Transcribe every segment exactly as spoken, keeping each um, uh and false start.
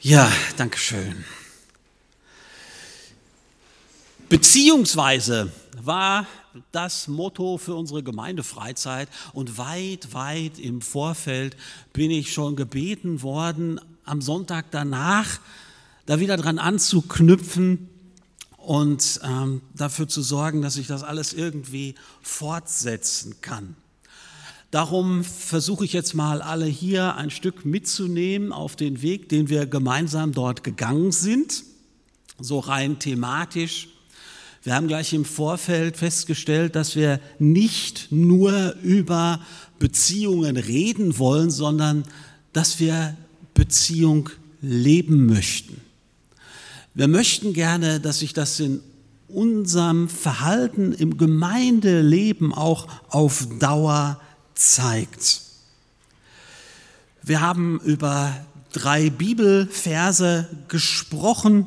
Ja, danke schön. Beziehungsweise war das Motto für unsere Gemeindefreizeit und weit, weit im Vorfeld bin ich schon gebeten worden, am Sonntag danach da wieder dran anzuknüpfen und ähm, dafür zu sorgen, dass ich das alles irgendwie fortsetzen kann. Darum versuche ich jetzt mal alle hier ein Stück mitzunehmen auf den Weg, den wir gemeinsam dort gegangen sind, so rein thematisch. Wir haben gleich im Vorfeld festgestellt, dass wir nicht nur über Beziehungen reden wollen, sondern dass wir Beziehung leben möchten. Wir möchten gerne, dass sich das in unserem Verhalten im Gemeindeleben auch auf Dauer zeigt. Wir haben über drei Bibelverse gesprochen.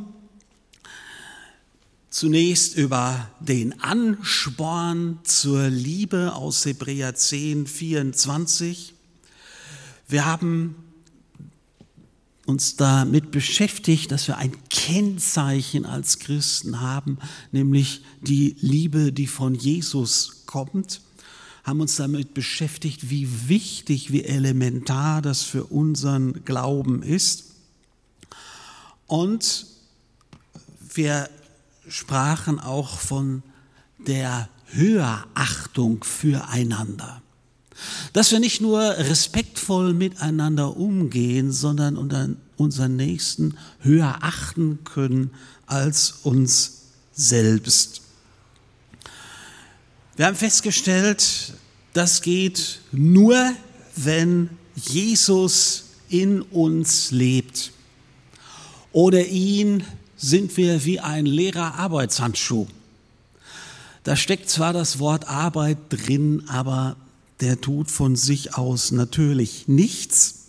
Zunächst über den Ansporn zur Liebe aus Hebräer zehn, vierundzwanzig. Wir haben uns damit beschäftigt, dass wir ein Kennzeichen als Christen haben, nämlich die Liebe, die von Jesus kommt. Haben uns damit beschäftigt, wie wichtig, wie elementar das für unseren Glauben ist. Und wir sprachen auch von der Höherachtung füreinander. Dass wir nicht nur respektvoll miteinander umgehen, sondern unseren Nächsten höher achten können als uns selbst. Wir haben festgestellt, das geht nur, wenn Jesus in uns lebt. Ohne ihn sind wir wie ein leerer Arbeitshandschuh. Da steckt zwar das Wort Arbeit drin, aber der tut von sich aus natürlich nichts.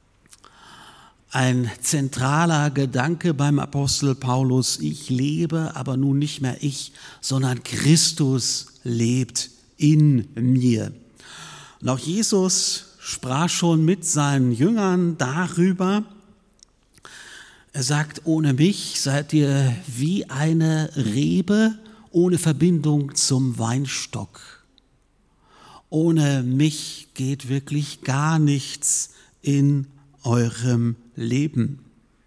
Ein zentraler Gedanke beim Apostel Paulus: Ich lebe, aber nun nicht mehr ich, sondern Christus lebt in mir. Und auch Jesus sprach schon mit seinen Jüngern darüber. Er sagt, ohne mich seid ihr wie eine Rebe ohne Verbindung zum Weinstock. Ohne mich geht wirklich gar nichts in eurem Leben.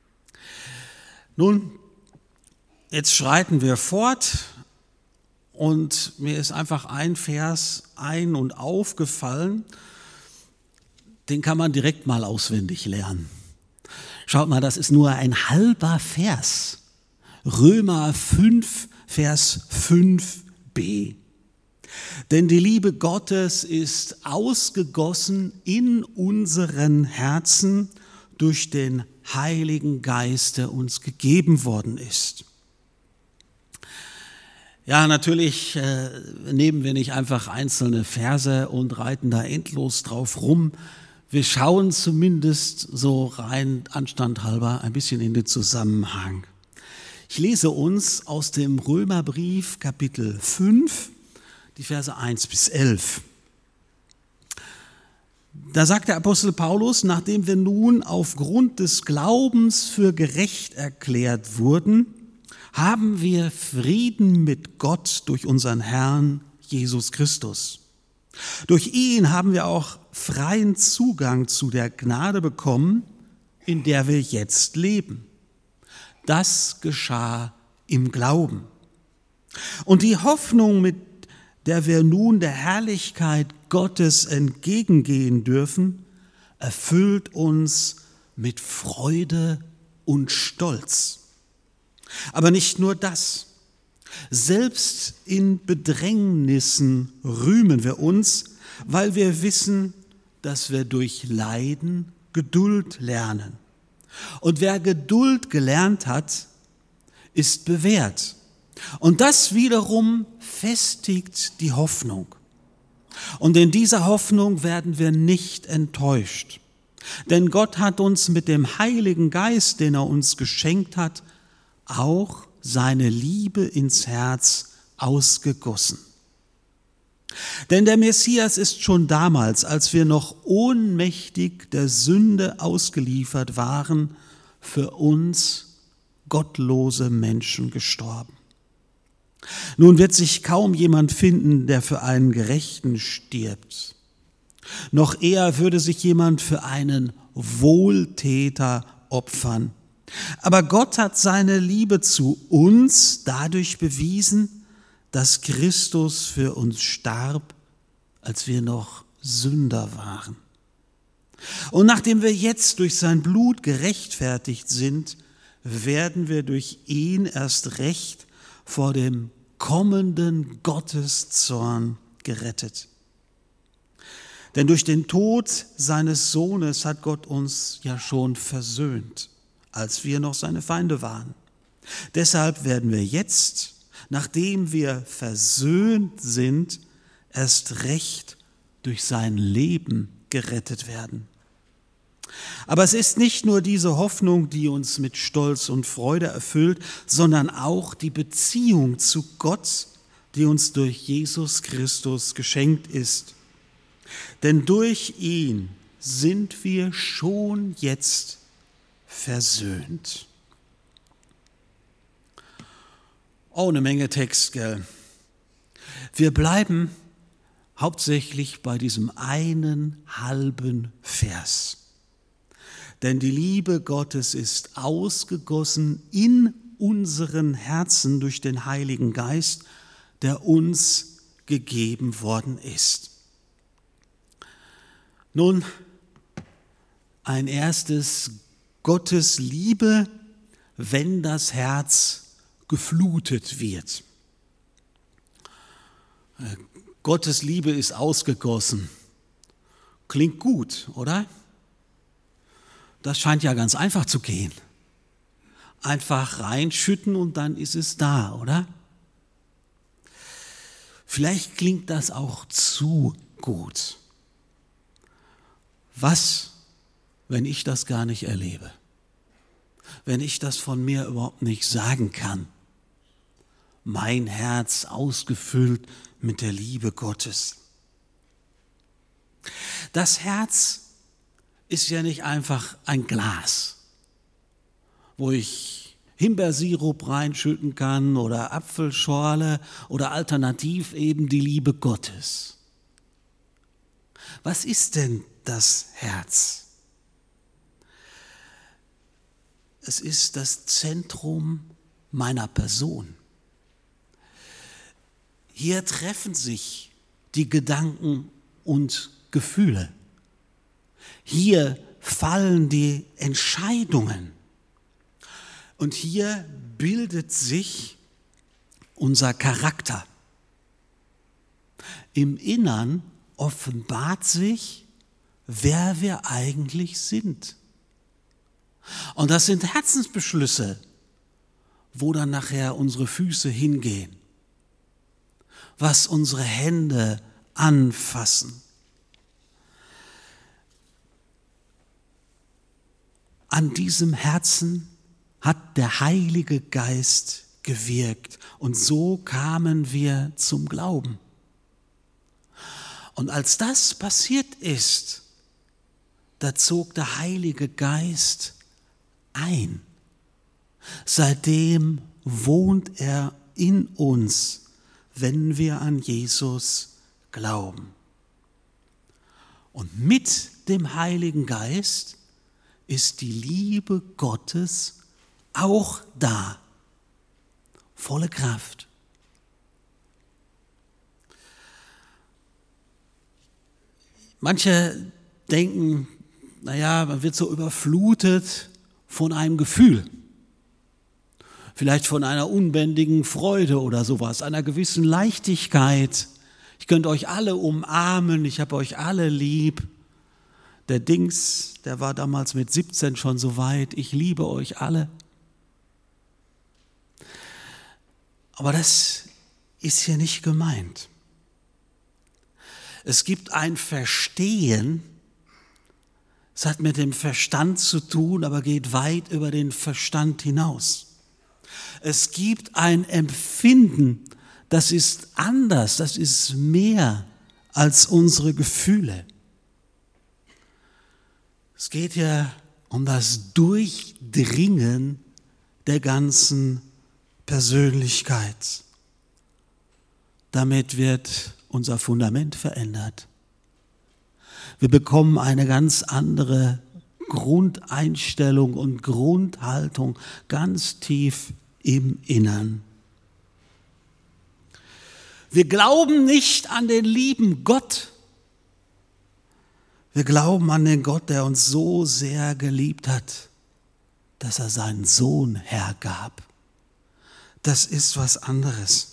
Nun, jetzt schreiten wir fort und mir ist einfach ein Vers ein- und aufgefallen, den kann man direkt mal auswendig lernen. Schaut mal, das ist nur ein halber Vers. Römer fünf, Vers fünf b. Denn die Liebe Gottes ist ausgegossen in unseren Herzen durch den Heiligen Geist, der uns gegeben worden ist. Ja, natürlich äh, nehmen wir nicht einfach einzelne Verse und reiten da endlos drauf rum. Wir schauen zumindest so rein anstandhalber ein bisschen in den Zusammenhang. Ich lese uns aus dem Römerbrief Kapitel fünf, die Verse eins bis elf. Da sagt der Apostel Paulus, nachdem wir nun aufgrund des Glaubens für gerecht erklärt wurden, haben wir Frieden mit Gott durch unseren Herrn Jesus Christus. Durch ihn haben wir auch freien Zugang zu der Gnade bekommen, in der wir jetzt leben. Das geschah im Glauben. Und die Hoffnung, mit der wir nun der Herrlichkeit Gottes entgegengehen dürfen, erfüllt uns mit Freude und Stolz. Aber nicht nur das. Selbst in Bedrängnissen rühmen wir uns, weil wir wissen, dass wir durch Leiden Geduld lernen. Und wer Geduld gelernt hat, ist bewährt. Und das wiederum festigt die Hoffnung. Und in dieser Hoffnung werden wir nicht enttäuscht. Denn Gott hat uns mit dem Heiligen Geist, den er uns geschenkt hat, auch seine Liebe ins Herz ausgegossen. Denn der Messias ist schon damals, als wir noch ohnmächtig der Sünde ausgeliefert waren, für uns gottlose Menschen gestorben. Nun wird sich kaum jemand finden, der für einen Gerechten stirbt. Noch eher würde sich jemand für einen Wohltäter opfern. Aber Gott hat seine Liebe zu uns dadurch bewiesen, dass Christus für uns starb, als wir noch Sünder waren. Und nachdem wir jetzt durch sein Blut gerechtfertigt sind, werden wir durch ihn erst recht vor dem kommenden Gotteszorn gerettet. Denn durch den Tod seines Sohnes hat Gott uns ja schon versöhnt, als wir noch seine Feinde waren. Deshalb werden wir jetzt, nachdem wir versöhnt sind, erst recht durch sein Leben gerettet werden. Aber es ist nicht nur diese Hoffnung, die uns mit Stolz und Freude erfüllt, sondern auch die Beziehung zu Gott, die uns durch Jesus Christus geschenkt ist. Denn durch ihn sind wir schon jetzt versöhnt. Oh, eine Menge Text, gell? Wir bleiben hauptsächlich bei diesem einen halben Vers. Denn die Liebe Gottes ist ausgegossen in unseren Herzen durch den Heiligen Geist, der uns gegeben worden ist. Nun, ein erstes: Gottes Liebe, wenn das Herz geflutet wird. Gottes Liebe ist ausgegossen. Klingt gut, oder? Das scheint ja ganz einfach zu gehen. Einfach reinschütten und dann ist es da, oder? Vielleicht klingt das auch zu gut. Was, wenn ich das gar nicht erlebe? Wenn ich das von mir überhaupt nicht sagen kann? Mein Herz ausgefüllt mit der Liebe Gottes. Das Herz ist ja nicht einfach ein Glas, wo ich Himbeersirup reinschütten kann oder Apfelschorle oder alternativ eben die Liebe Gottes. Was ist denn das Herz? Es ist das Zentrum meiner Person. Hier treffen sich die Gedanken und Gefühle. Hier fallen die Entscheidungen. Und hier bildet sich unser Charakter. Im Innern offenbart sich, wer wir eigentlich sind. Und das sind Herzensbeschlüsse, wo dann nachher unsere Füße hingehen, was unsere Hände anfassen. An diesem Herzen hat der Heilige Geist gewirkt und so kamen wir zum Glauben. Und als das passiert ist, da zog der Heilige Geist ein. Seitdem wohnt er in uns, wenn wir an Jesus glauben. Und mit dem Heiligen Geist ist die Liebe Gottes auch da, volle Kraft. Manche denken, naja, man wird so überflutet von einem Gefühl, vielleicht von einer unbändigen Freude oder sowas, einer gewissen Leichtigkeit. Ich könnte euch alle umarmen, ich habe euch alle lieb. Der Dings, der war damals mit siebzehn schon so weit, ich liebe euch alle. Aber das ist hier nicht gemeint. Es gibt ein Verstehen, es hat mit dem Verstand zu tun, aber geht weit über den Verstand hinaus. Es gibt ein Empfinden, das ist anders, das ist mehr als unsere Gefühle. Es geht ja um das Durchdringen der ganzen Persönlichkeit. Damit wird unser Fundament verändert. Wir bekommen eine ganz andere Grundeinstellung und Grundhaltung ganz tief im Innern. Wir glauben nicht an den lieben Gott. Wir glauben an den Gott, der uns so sehr geliebt hat, dass er seinen Sohn hergab. Das ist was anderes.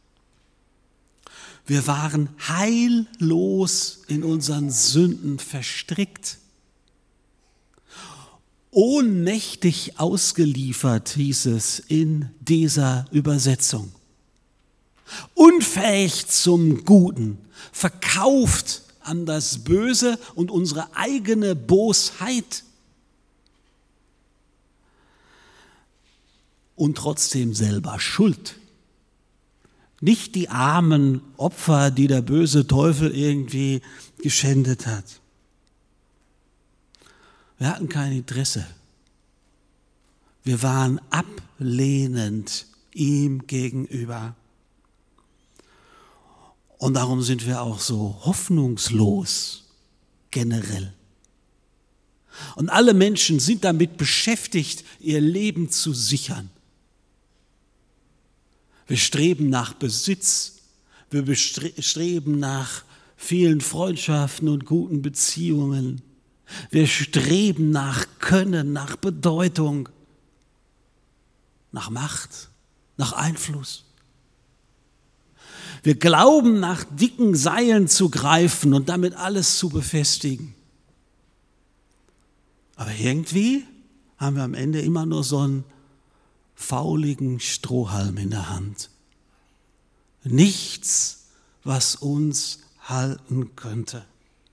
Wir waren heillos in unseren Sünden verstrickt. Ohnmächtig ausgeliefert, hieß es in dieser Übersetzung. Unfähig zum Guten, verkauft an das Böse und unsere eigene Bosheit. Und trotzdem selber schuld. Nicht die armen Opfer, die der böse Teufel irgendwie geschändet hat. Wir hatten kein Interesse. Wir waren ablehnend ihm gegenüber. Und darum sind wir auch so hoffnungslos generell. Und alle Menschen sind damit beschäftigt, ihr Leben zu sichern. Wir streben nach Besitz, wir streben nach vielen Freundschaften und guten Beziehungen. Wir streben nach Können, nach Bedeutung, nach Macht, nach Einfluss. Wir glauben, nach dicken Seilen zu greifen und damit alles zu befestigen. Aber irgendwie haben wir am Ende immer nur so einen fauligen Strohhalm in der Hand. Nichts, was uns halten könnte.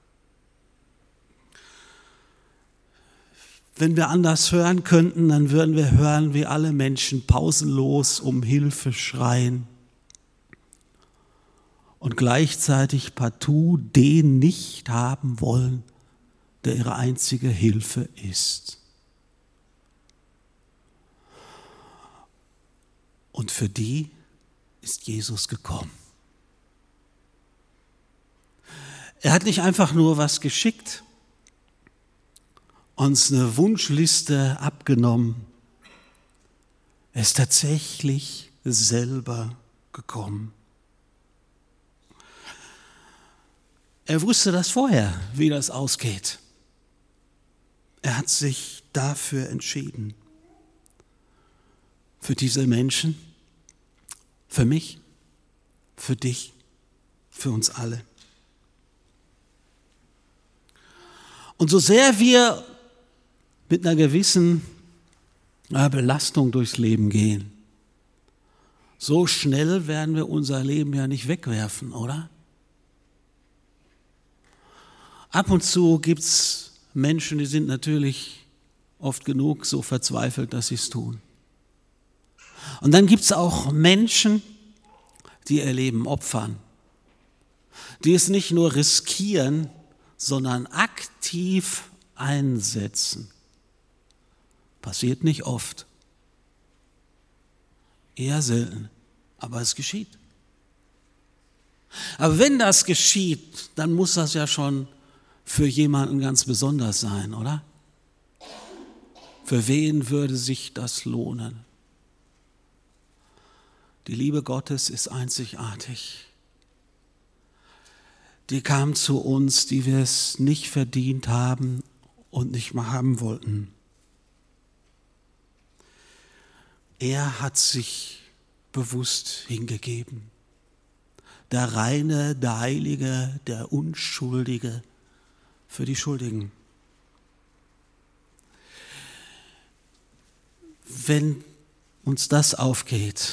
Wenn wir anders hören könnten, dann würden wir hören, wie alle Menschen pausenlos um Hilfe schreien und gleichzeitig partout den nicht haben wollen, der ihre einzige Hilfe ist. Und für die ist Jesus gekommen. Er hat nicht einfach nur was geschickt, uns eine Wunschliste abgenommen. Er ist tatsächlich selber gekommen. Er wusste das vorher, wie das ausgeht. Er hat sich dafür entschieden. Für diese Menschen, für mich, für dich, für uns alle. Und so sehr wir mit einer gewissen Belastung durchs Leben gehen, so schnell werden wir unser Leben ja nicht wegwerfen, oder? Ab und zu gibt es Menschen, die sind natürlich oft genug so verzweifelt, dass sie es tun. Und dann gibt es auch Menschen, die ihr Leben opfern, die es nicht nur riskieren, sondern aktiv einsetzen. Passiert nicht oft, eher selten, aber es geschieht. Aber wenn das geschieht, dann muss das ja schon für jemanden ganz besonders sein, oder? Für wen würde sich das lohnen? Die Liebe Gottes ist einzigartig. Die kam zu uns, die wir es nicht verdient haben und nicht mal haben wollten. Er hat sich bewusst hingegeben. Der Reine, der Heilige, der Unschuldige für die Schuldigen. Wenn uns das aufgeht,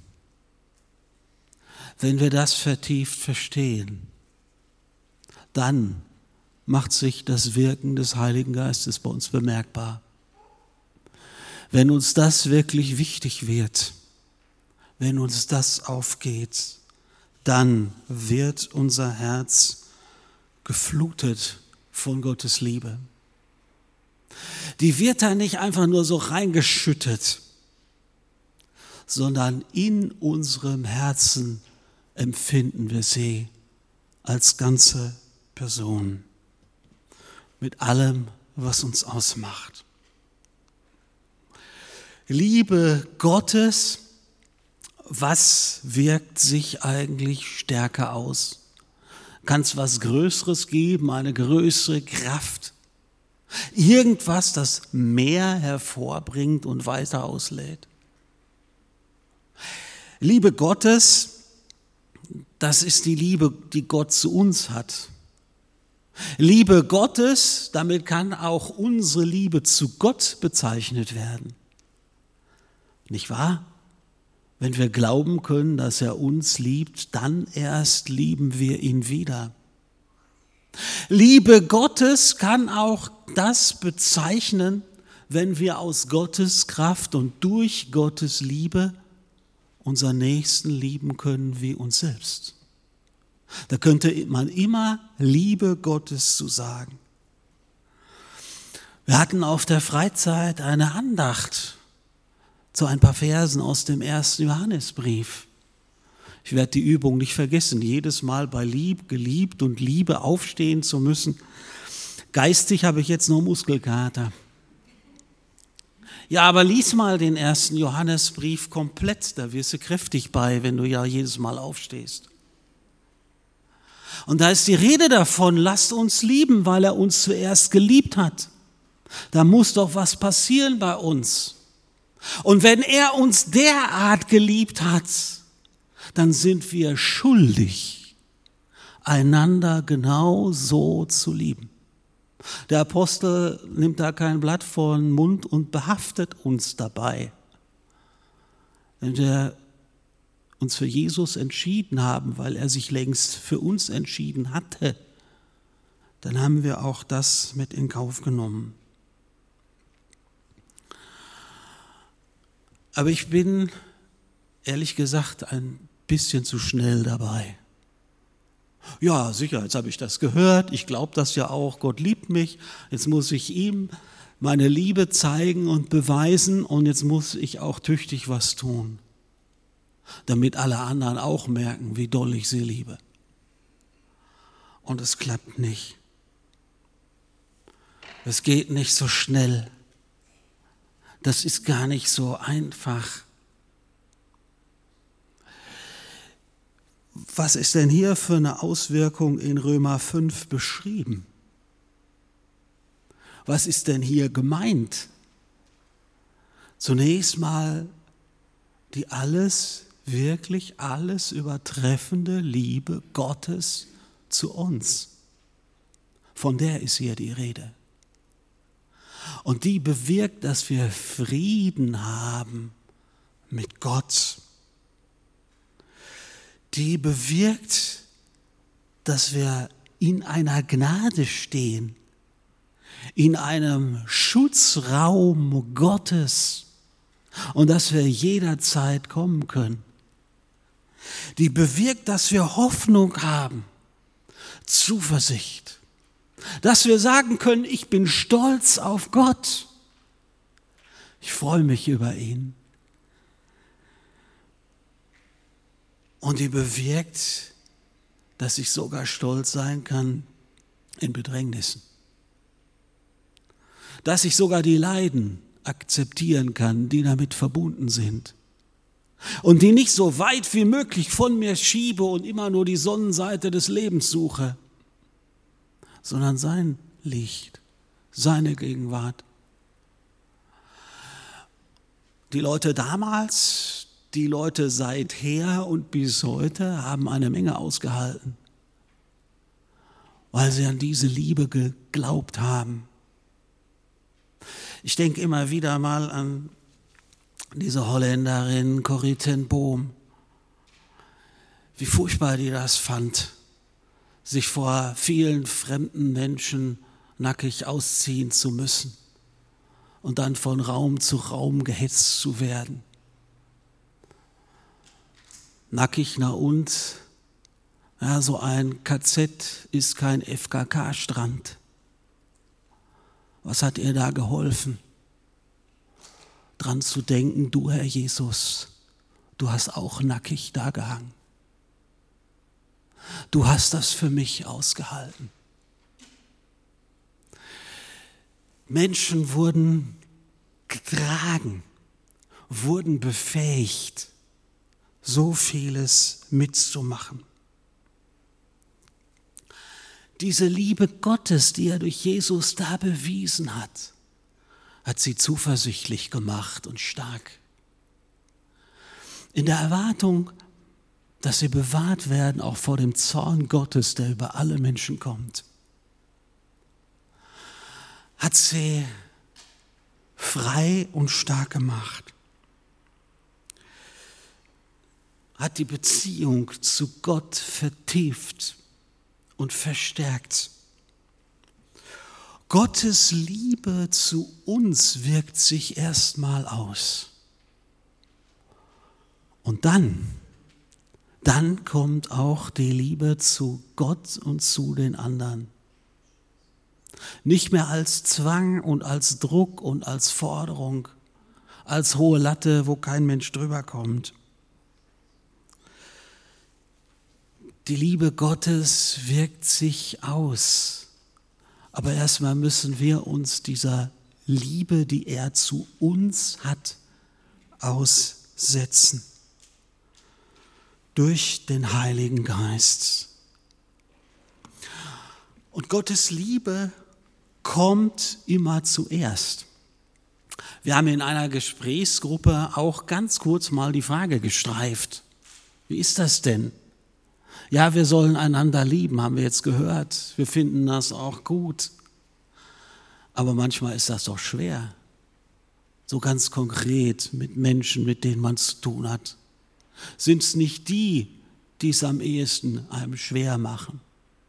wenn wir das vertieft verstehen, dann macht sich das Wirken des Heiligen Geistes bei uns bemerkbar. Wenn uns das wirklich wichtig wird, wenn uns das aufgeht, dann wird unser Herz geflutet von Gottes Liebe. die wird da nicht einfach nur so reingeschüttet, sondern in unserem Herzen empfinden wir sie als ganze Person, mit allem, was uns ausmacht. Liebe Gottes, was wirkt sich eigentlich stärker aus? Kann es was Größeres geben, eine größere Kraft? Irgendwas, das mehr hervorbringt und weiter auslädt? Liebe Gottes, das ist die Liebe, die Gott zu uns hat. Liebe Gottes, damit kann auch unsere Liebe zu Gott bezeichnet werden. Nicht wahr? Wenn wir glauben können, dass er uns liebt, dann erst lieben wir ihn wieder. Liebe Gottes kann auch das bezeichnen, wenn wir aus Gottes Kraft und durch Gottes Liebe unseren Nächsten lieben können wie uns selbst. Da könnte man immer Liebe Gottes zu sagen. Wir hatten auf der Freizeit eine Andacht zu ein paar Versen aus dem ersten Johannesbrief. Ich werde die Übung nicht vergessen, jedes Mal bei Lieb, geliebt und Liebe aufstehen zu müssen. Geistig habe ich jetzt noch Muskelkater. Ja, aber lies mal den ersten Johannesbrief komplett, da wirst du kräftig bei, wenn du ja jedes Mal aufstehst. Und da ist die Rede davon, lasst uns lieben, weil er uns zuerst geliebt hat. Da muss doch was passieren bei uns. Und wenn er uns derart geliebt hat, dann sind wir schuldig, einander genau so zu lieben. Der Apostel nimmt da kein Blatt vor den Mund und behaftet uns dabei. Wenn wir uns für Jesus entschieden haben, weil er sich längst für uns entschieden hatte, dann haben wir auch das mit in Kauf genommen. Aber ich bin, ehrlich gesagt, ein bisschen zu schnell dabei. Ja, sicher, jetzt habe ich das gehört, ich glaube das ja auch, Gott liebt mich, jetzt muss ich ihm meine Liebe zeigen und beweisen und jetzt muss ich auch tüchtig was tun, damit alle anderen auch merken, wie doll ich sie liebe. Und es klappt nicht. Es geht nicht so schnell. Das ist gar nicht so einfach. Was ist denn hier für eine Auswirkung in Römer fünf beschrieben? Was ist denn hier gemeint? Zunächst mal die alles, wirklich alles übertreffende Liebe Gottes zu uns. Von der ist hier die Rede. Und die bewirkt, dass wir Frieden haben mit Gott. Die bewirkt, dass wir in einer Gnade stehen, in einem Schutzraum Gottes und dass wir jederzeit kommen können. Die bewirkt, dass wir Hoffnung haben, Zuversicht. Dass wir sagen können, ich bin stolz auf Gott. Ich freue mich über ihn. Und die bewirkt, dass ich sogar stolz sein kann in Bedrängnissen. Dass ich sogar die Leiden akzeptieren kann, die damit verbunden sind. Und die nicht so weit wie möglich von mir schiebe und immer nur die Sonnenseite des Lebens suche, sondern sein Licht, seine Gegenwart. Die Leute damals, die Leute seither und bis heute haben eine Menge ausgehalten, weil sie an diese Liebe geglaubt haben. Ich denke immer wieder mal an diese Holländerin Corrie ten Boom, wie furchtbar die das fand, sich vor vielen fremden Menschen nackig ausziehen zu müssen und dann von Raum zu Raum gehetzt zu werden. Nackig, na und, ja, so ein K Z ist kein F K K-Strand. Was hat ihr da geholfen? Dran zu denken, du Herr Jesus, du hast auch nackig da gehangen. Du hast das für mich ausgehalten. Menschen wurden getragen, wurden befähigt, so vieles mitzumachen. Diese Liebe Gottes, die er durch Jesus da bewiesen hat, hat sie zuversichtlich gemacht und stark. In der Erwartung, dass sie bewahrt werden, auch vor dem Zorn Gottes, der über alle Menschen kommt, hat sie frei und stark gemacht, hat die Beziehung zu Gott vertieft und verstärkt. Gottes Liebe zu uns wirkt sich erstmal aus. Und dann, dann kommt auch die Liebe zu Gott und zu den anderen. Nicht mehr als Zwang und als Druck und als Forderung, als hohe Latte, wo kein Mensch drüber kommt. Die Liebe Gottes wirkt sich aus. Aber erstmal müssen wir uns dieser Liebe, die er zu uns hat, aussetzen. Durch den Heiligen Geist. Und Gottes Liebe kommt immer zuerst. Wir haben in einer Gesprächsgruppe auch ganz kurz mal die Frage gestreift. Wie ist das denn? Ja, wir sollen einander lieben, haben wir jetzt gehört. Wir finden das auch gut. Aber manchmal ist das doch schwer. So ganz konkret mit Menschen, mit denen man es zu tun hat. Sind es nicht die, die es am ehesten einem schwer machen?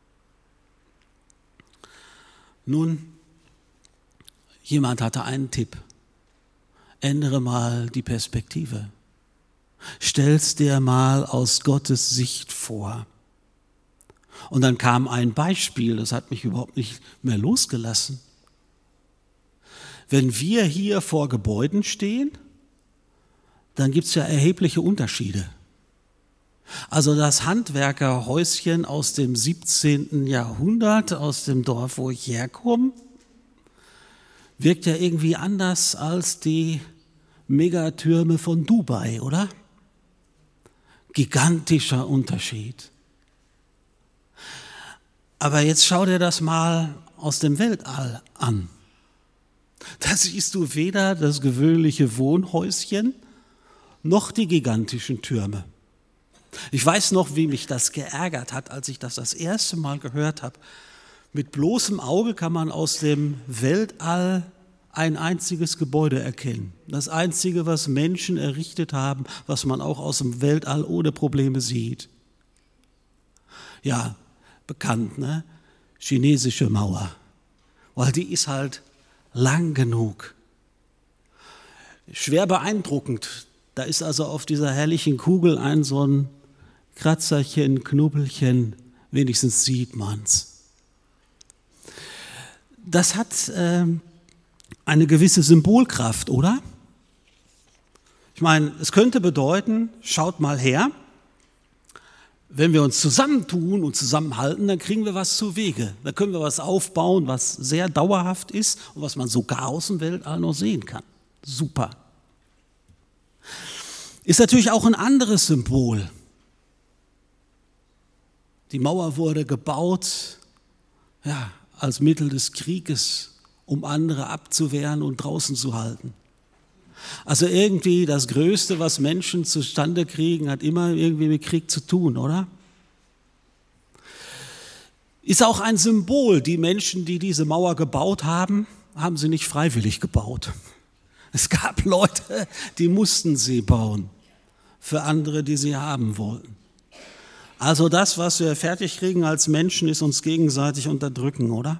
Nun, jemand hatte einen Tipp. Ändere mal die Perspektive. Stell's dir mal aus Gottes Sicht vor. Und dann kam ein Beispiel, das hat mich überhaupt nicht mehr losgelassen. Wenn wir hier vor Gebäuden stehen, dann gibt es ja erhebliche Unterschiede. Also das Handwerkerhäuschen aus dem siebzehnten Jahrhundert, aus dem Dorf, wo ich herkomme, wirkt ja irgendwie anders als die Megatürme von Dubai, oder? Gigantischer Unterschied. Aber jetzt schau dir das mal aus dem Weltall an. Da siehst du weder das gewöhnliche Wohnhäuschen noch die gigantischen Türme. Ich weiß noch, wie mich das geärgert hat, als ich das das erste Mal gehört habe. Mit bloßem Auge kann man aus dem Weltall ein einziges Gebäude erkennen. Das einzige, was Menschen errichtet haben, was man auch aus dem Weltall ohne Probleme sieht. Ja, bekannt, ne? Chinesische Mauer. Weil die ist halt lang genug. Schwer beeindruckend. Da ist also auf dieser herrlichen Kugel ein so ein Kratzerchen, Knubbelchen, wenigstens sieht man's. Das hat äh, eine gewisse Symbolkraft, oder? Ich meine, es könnte bedeuten, schaut mal her, wenn wir uns zusammentun und zusammenhalten, dann kriegen wir was zu Wege. Da können wir was aufbauen, was sehr dauerhaft ist und was man sogar aus dem Weltall noch sehen kann. Super. Ist natürlich auch ein anderes Symbol. Die Mauer wurde gebaut, ja, als Mittel des Krieges, um andere abzuwehren und draußen zu halten. Also irgendwie das Größte, was Menschen zustande kriegen, hat immer irgendwie mit Krieg zu tun, oder? Ist auch ein Symbol. Die Menschen, die diese Mauer gebaut haben, haben sie nicht freiwillig gebaut. Es gab Leute, die mussten sie bauen. Für andere, die sie haben wollten. Also das, was wir fertig kriegen als Menschen, ist uns gegenseitig unterdrücken, oder?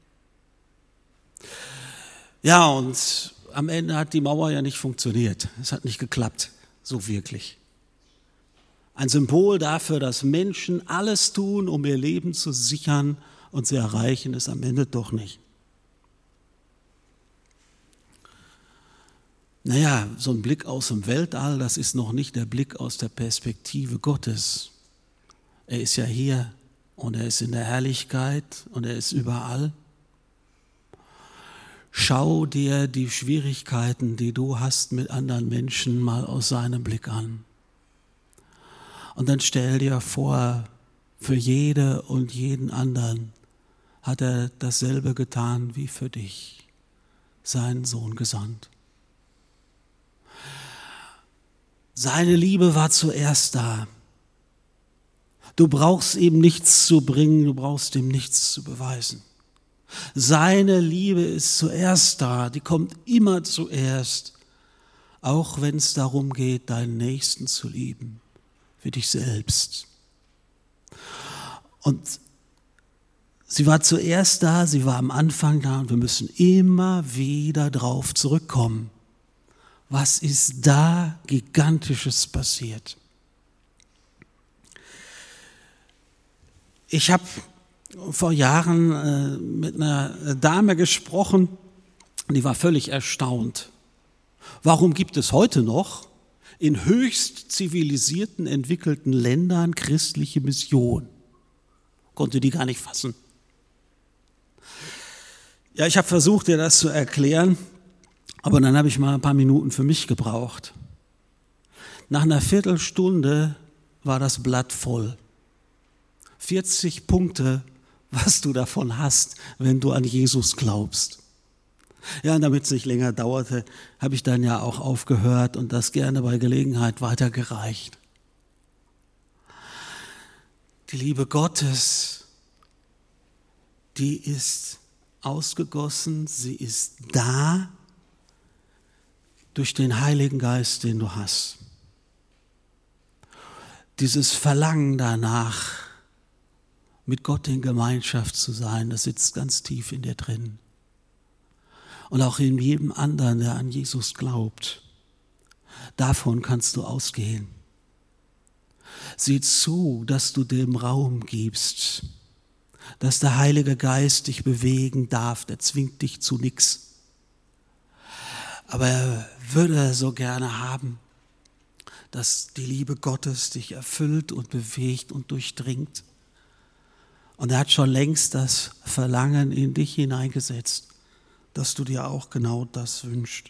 Ja, und am Ende hat die Mauer ja nicht funktioniert. Es hat nicht geklappt, so wirklich. Ein Symbol dafür, dass Menschen alles tun, um ihr Leben zu sichern, und sie erreichen es am Ende doch nicht. Naja, so ein Blick aus dem Weltall, das ist noch nicht der Blick aus der Perspektive Gottes. Er ist ja hier und er ist in der Herrlichkeit und er ist überall. Schau dir die Schwierigkeiten, die du hast mit anderen Menschen, mal aus seinem Blick an. Und dann stell dir vor, für jede und jeden anderen hat er dasselbe getan wie für dich, seinen Sohn gesandt. Seine Liebe war zuerst da. Du brauchst ihm nichts zu bringen, du brauchst ihm nichts zu beweisen. Seine Liebe ist zuerst da, die kommt immer zuerst, auch wenn es darum geht, deinen Nächsten zu lieben, für dich selbst. Und sie war zuerst da, sie war am Anfang da und wir müssen immer wieder drauf zurückkommen. Was ist da Gigantisches passiert? Ich habe vor Jahren äh, mit einer Dame gesprochen, die war völlig erstaunt. Warum gibt es heute noch in höchst zivilisierten, entwickelten Ländern christliche Mission? Konnte die gar nicht fassen. Ja, ich habe versucht, ihr das zu erklären, aber dann habe ich mal ein paar Minuten für mich gebraucht. Nach einer Viertelstunde war das Blatt voll. vierzig Punkte, was du davon hast, wenn du an Jesus glaubst. Ja, und damit es nicht länger dauerte, habe ich dann ja auch aufgehört und das gerne bei Gelegenheit weitergereicht. Die Liebe Gottes, die ist ausgegossen, sie ist da durch den Heiligen Geist, den du hast. Dieses Verlangen danach, mit Gott in Gemeinschaft zu sein, das sitzt ganz tief in dir drin. Und auch in jedem anderen, der an Jesus glaubt. Davon kannst du ausgehen. Sieh zu, dass du dem Raum gibst, dass der Heilige Geist dich bewegen darf, der zwingt dich zu nichts. Aber er würde so gerne haben, dass die Liebe Gottes dich erfüllt und bewegt und durchdringt. Und er hat schon längst das Verlangen in dich hineingesetzt, dass du dir auch genau das wünschst.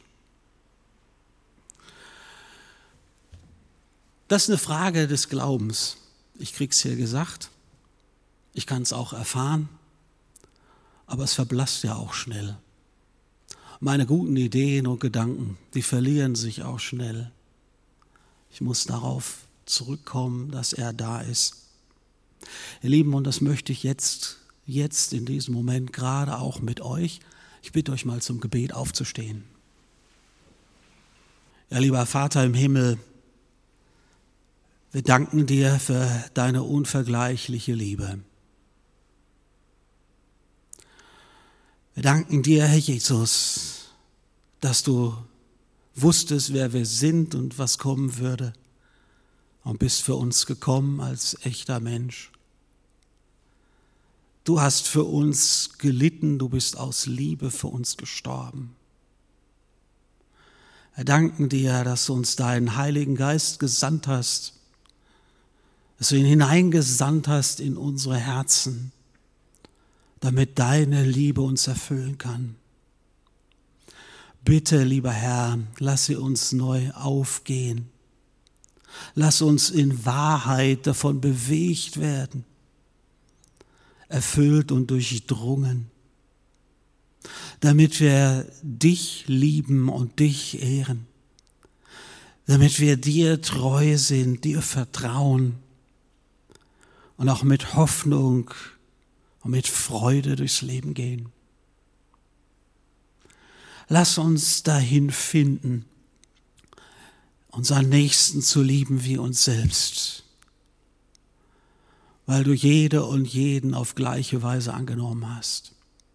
Das ist eine Frage des Glaubens. Ich krieg's hier gesagt. Ich kann es auch erfahren. Aber es verblasst ja auch schnell. Meine guten Ideen und Gedanken, die verlieren sich auch schnell. Ich muss darauf zurückkommen, dass er da ist. Ihr Lieben, und das möchte ich jetzt, jetzt in diesem Moment gerade auch mit euch. Ich bitte euch mal zum Gebet aufzustehen. Ja, lieber Vater im Himmel, wir danken dir für deine unvergleichliche Liebe. Wir danken dir, Herr Jesus, dass du wusstest, wer wir sind und was kommen würde und bist für uns gekommen als echter Mensch. Du hast für uns gelitten, du bist aus Liebe für uns gestorben. Wir danken dir, dass du uns deinen Heiligen Geist gesandt hast, dass du ihn hineingesandt hast in unsere Herzen, damit deine Liebe uns erfüllen kann. Bitte, lieber Herr, lass sie uns neu aufgehen. Lass uns in Wahrheit davon bewegt werden, erfüllt und durchdrungen, damit wir dich lieben und dich ehren, damit wir dir treu sind, dir vertrauen und auch mit Hoffnung und mit Freude durchs Leben gehen. Lass uns dahin finden, unseren Nächsten zu lieben wie uns selbst, weil du jede und jeden auf gleiche Weise angenommen hast.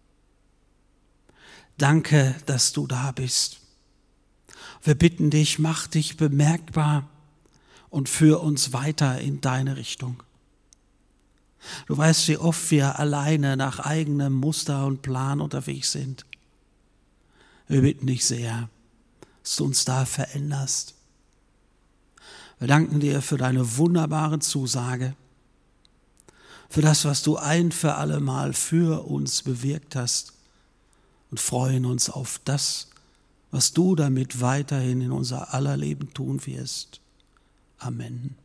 Danke, dass du da bist. Wir bitten dich, mach dich bemerkbar und führ uns weiter in deine Richtung. Du weißt, wie oft wir alleine nach eigenem Muster und Plan unterwegs sind. Wir bitten dich sehr, dass du uns da veränderst. Wir danken dir für deine wunderbare Zusage, für das, was du ein für alle Mal für uns bewirkt hast und freuen uns auf das, was du damit weiterhin in unser aller Leben tun wirst. Amen.